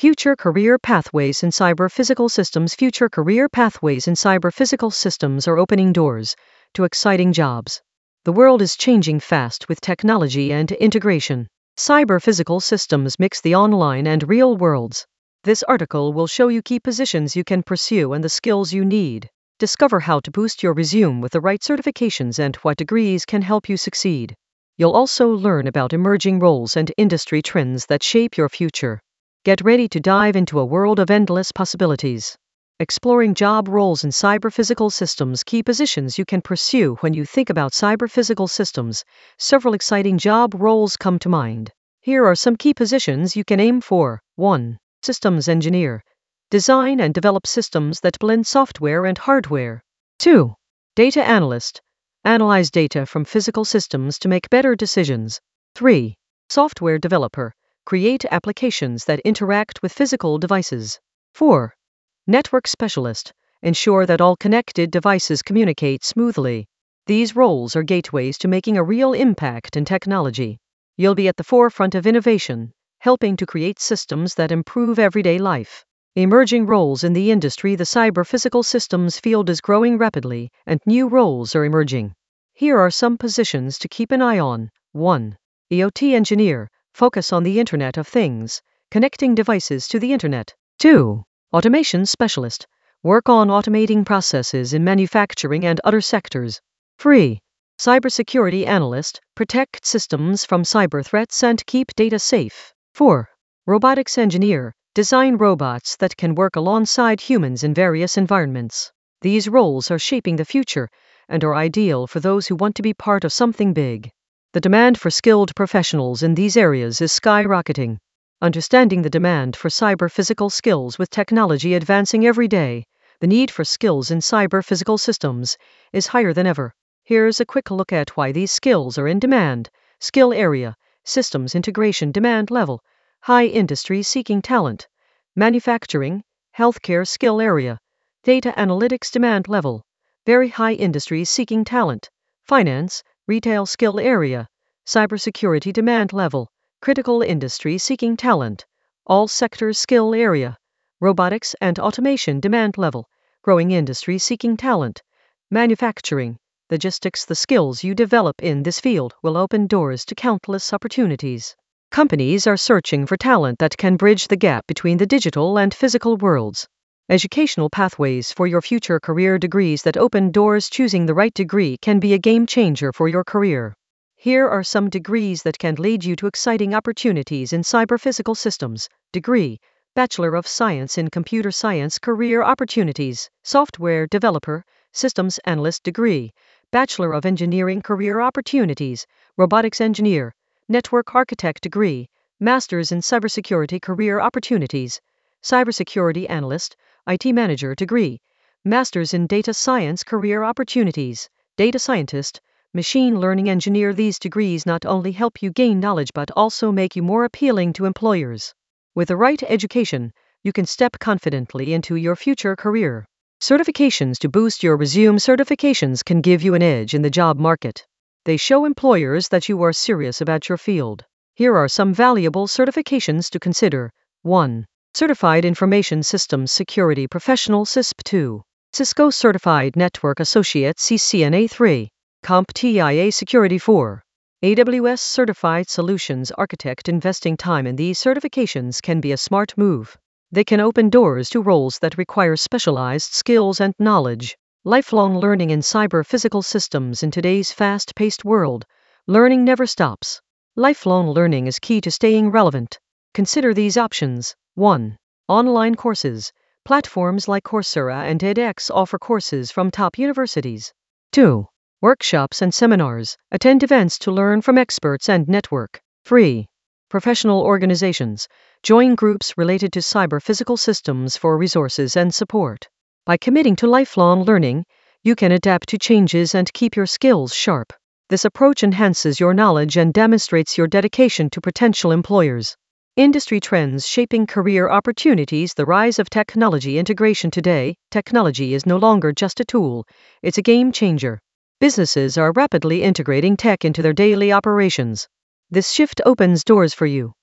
Future Career Pathways in Cyber-Physical Systems. Future career pathways in cyber-physical systems are opening doors to exciting jobs. The world is changing fast with technology and integration. Cyber-physical systems mix the online and real worlds. This article will show you key positions you can pursue and the skills you need. Discover how to boost your resume with the right certifications and what degrees can help you succeed. You'll also learn about emerging roles and industry trends that shape your future. Get ready to dive into a world of endless possibilities. Exploring job roles in cyber-physical systems. Key positions you can pursue. When you think about cyber-physical systems, several exciting job roles come to mind. Here are some key positions you can aim for. 1. Systems engineer. Design and develop systems that blend software and hardware. 2. Data analyst. Analyze data from physical systems to make better decisions. 3. Software developer. Create applications that interact with physical devices. 4. Network specialist. Ensure that all connected devices communicate smoothly. These roles are gateways to making a real impact in technology. You'll be at the forefront of innovation, helping to create systems that improve everyday life. Emerging roles in the industry. The cyber-physical systems field is growing rapidly, and new roles are emerging. Here are some positions to keep an eye on. 1. IoT engineer. Focus on the Internet of Things, connecting devices to the Internet. 2. Automation specialist. Work on automating processes in manufacturing and other sectors. 3. Cybersecurity analyst. Protect systems from cyber threats and keep data safe. 4. Robotics engineer. Design robots that can work alongside humans in various environments. These roles are shaping the future and are ideal for those who want to be part of something big. The demand for skilled professionals in these areas is skyrocketing. Understanding the demand for cyber-physical skills with technology advancing every day, the need for skills in cyber-physical systems is higher than ever. Here's a quick look at why these skills are in demand. Skill area, systems integration demand level, high industry seeking talent, manufacturing, healthcare skill area, data analytics demand level, very high industry seeking talent, finance, retail skill area, cybersecurity demand level, critical industry seeking talent, all sectors skill area, robotics and automation demand level, growing industry seeking talent, manufacturing, logistics. The skills you develop in this field will open doors to countless opportunities. Companies are searching for talent that can bridge the gap between the digital and physical worlds. Educational pathways for your future career. Degrees that open doors. Choosing the right degree can be a game changer for your career. Here are some degrees that can lead you to exciting opportunities in cyber-physical systems. Degree: Bachelor of Science in Computer Science. Career opportunities: Software Developer, Systems Analyst. Degree: Bachelor of Engineering. Career opportunities: Robotics Engineer, Network Architect. Degree: Masters in Cybersecurity. Career opportunities: Cybersecurity Analyst, IT Manager. Degree: Masters in Data Science. Career opportunities: Data Scientist, Machine Learning Engineer. These degrees not only help you gain knowledge but also make you more appealing to employers. With the right education, you can step confidently into your future career. Certifications to boost your resume. Certifications can give you an edge in the job market. They show employers that you are serious about your field. Here are some valuable certifications to consider. 1. Certified Information Systems Security Professional CISP. 2. Cisco Certified Network Associate CCNA. 3. CompTIA Security. 4. AWS Certified Solutions Architect. Investing time in these certifications can be a smart move. They can open doors to roles that require specialized skills and knowledge. Lifelong learning in cyber-physical systems. In today's fast-paced world, learning never stops. Lifelong learning is key to staying relevant. Consider these options. 1. Online courses. Platforms like Coursera and edX offer courses from top universities. 2. Workshops and seminars. Attend events to learn from experts and network. 3. Professional organizations. Join groups related to cyber-physical systems for resources and support. By committing to lifelong learning, you can adapt to changes and keep your skills sharp. This approach enhances your knowledge and demonstrates your dedication to potential employers. Industry trends shaping career opportunities. The rise of technology integration. Today, technology is no longer just a tool, it's a game changer. Businesses are rapidly integrating tech into their daily operations. This shift opens doors for you.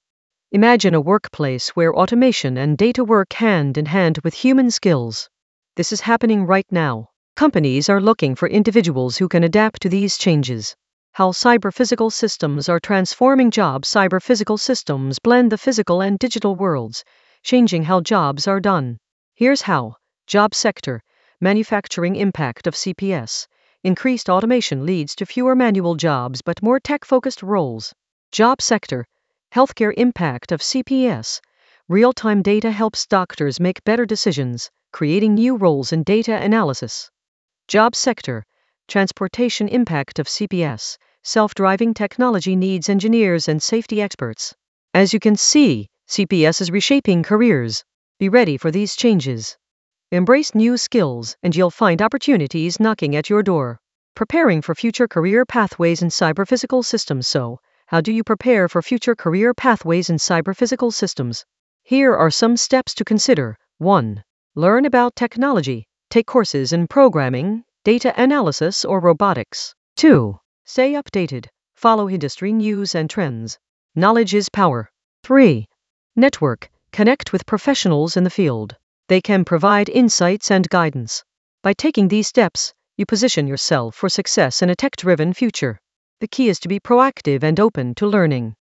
Imagine a workplace where automation and data work hand in hand with human skills. This is happening right now. Companies are looking for individuals who can adapt to these changes. How cyber-physical systems are transforming jobs. Cyber-physical systems blend the physical and digital worlds, changing how jobs are done. Here's how. Job sector. Manufacturing impact of CPS. Increased automation leads to fewer manual jobs but more tech-focused roles. Job sector. Healthcare impact of CPS. Real-time data helps doctors make better decisions, creating new roles in data analysis. Job sector. Transportation impact of CPS. Self-driving technology needs engineers and safety experts. As you can see, CPS is reshaping careers. Be ready for these changes. Embrace new skills, and you'll find opportunities knocking at your door. Preparing for future career pathways in cyber-physical systems. So, how do you prepare for future career pathways in cyber-physical systems? Here are some steps to consider. 1. Learn about technology. Take courses in programming, data analysis, or robotics. 2. Stay updated. Follow industry news and trends. Knowledge is power. 3. Network. Connect with professionals in the field. They can provide insights and guidance. By taking these steps, you position yourself for success in a tech-driven future. The key is to be proactive and open to learning.